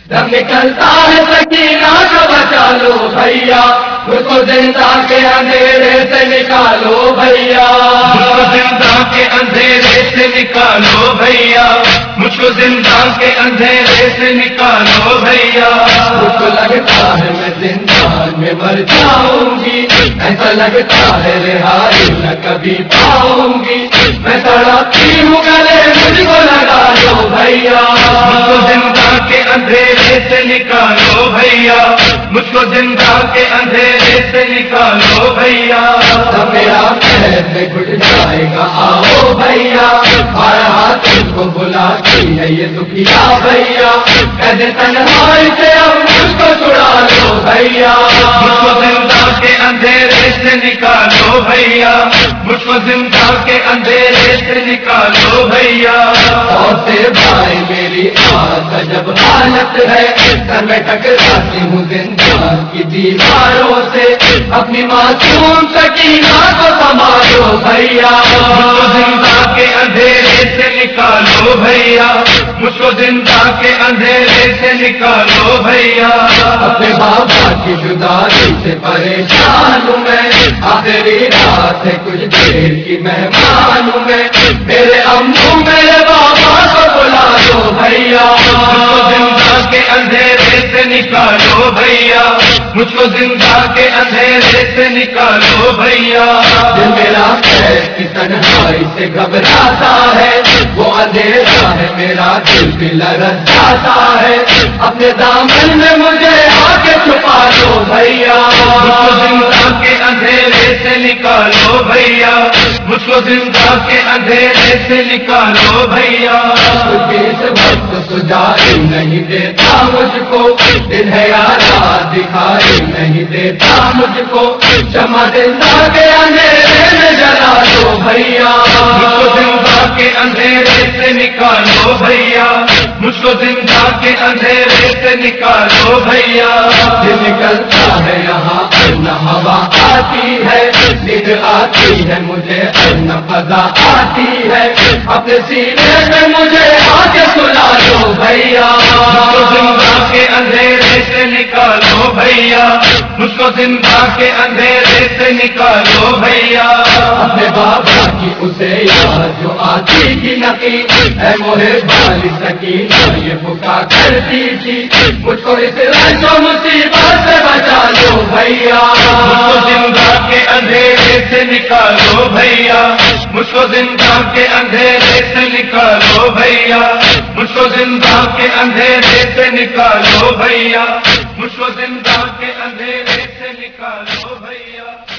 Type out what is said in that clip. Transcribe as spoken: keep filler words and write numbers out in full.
دم نکلتا ہے سکینہ کو بچا لو بھیا، مجھ کو زندہ کے اندھیرے سے نکالو بھیا، مجھ کو زندہ کے اندھیرے سے نکالو بھیا، مجھ کو زندہ کے اندھیرے سے نکالو بھیا، مجھ کو لگتا ہے میں زندان میں مر جاؤں گی، ایسا لگتا ہے رہائی نہ کبھی پاؤں گی، میں تڑپتی ہوں گلے مجھ کو لگا لو بھیا، مجھ کو زندہ کے اندھیرے سے نکالو بھیا، مجھ کو زندہ کے اندھیرے سے نکالو بھیا، تب میرا پیر میں گھٹ جائے گا آؤ بھیا، بارہا تم کو بلاتی ہے یہ دکھیا بھیا، قید تنہائی سے اب مجھ کو چھڑا لو بھیا، مجھ کو زندہ کے اندھیرے سے نکالو بھیا، مجھ کو زندہ کے اندھیرے سے نکالو بھیا، اور سے بھائی میری آج جب حالت ہے، سر میں ٹکراتی ہوں زندان کی دیواروں سے، اپنی معصوم سکینہ کو سنبھالو بھیا، مجھ کو زندہ کے اندھیرے سے نکالو بھیا، مجھ کو زندہ کے اندھیرے سے نکالو بھیا، اپنے بابا کی جدائی سے پریشان ہوں میں، آخری رات ہے کچھ دیر کی مہمان ہوں میں، میرے امو میرے بابا کو بلا دو بھیا، مجھ کو زندہ کے اندھیرے سے نکالو بھیا، مجھ کو زندہ کے اندھیرے سے نکالو بھیا، دل میرا قید کی تنہائی سے گھبراتا ہے، وہ اندھیرا ہے میرا دل بھی لرز جاتا ہے، اپنے دامن میں مجھے آ کے چھپا دو بھیا، مجھ کو زندہ کے اندھیرے سے نکالو بھیا، مجھ کو زندہ کے اندھیرے سے نکالو بھیا، کچھ بھی اس وقت سجائی نہیں دیتا مجھ کو، دل ہے آزاد دکھائی نہیں دیتا مجھ کو، شمع زندہ کے اندھیرے میں جلا دو بھیا، مجھ کو زندہ کے اندھیرے سے نکالو بھیا، مجھ کو زندہ کے اندھیرے سے نکالو بھیا، دل نکلتا ہے یہاں اور نہ ہوا آتی ہے، نیند آتی ہے مجھے اور نہ فضا آتی ہے، اپنے سینے پہ مجھے آ کے سلا دو بھیا، مجھ کو زندہ کے اندھیرے سے نکالو بھیا، مجھ کو زندہ کے اندھیرے سے نکالو بھیا، اپنے بابا کی اسے یاد جو آتی تھی نقی، اے موہے والی سکینہ یہ پکا کرتی تھی، مجھ کو اس رنج و مصیبت سے بچا لو بھیا، مجھ کو زندہ کے اندھیرے سے نکالو بھیا، مجھ کو زندہ کے اندھیرے سے نکالو بھیا، مجھ کو زندہ کے اندھیرے سے نکالو بھیا، مجھ کو زندہ کے اندھیرے سے نکالو بھیا۔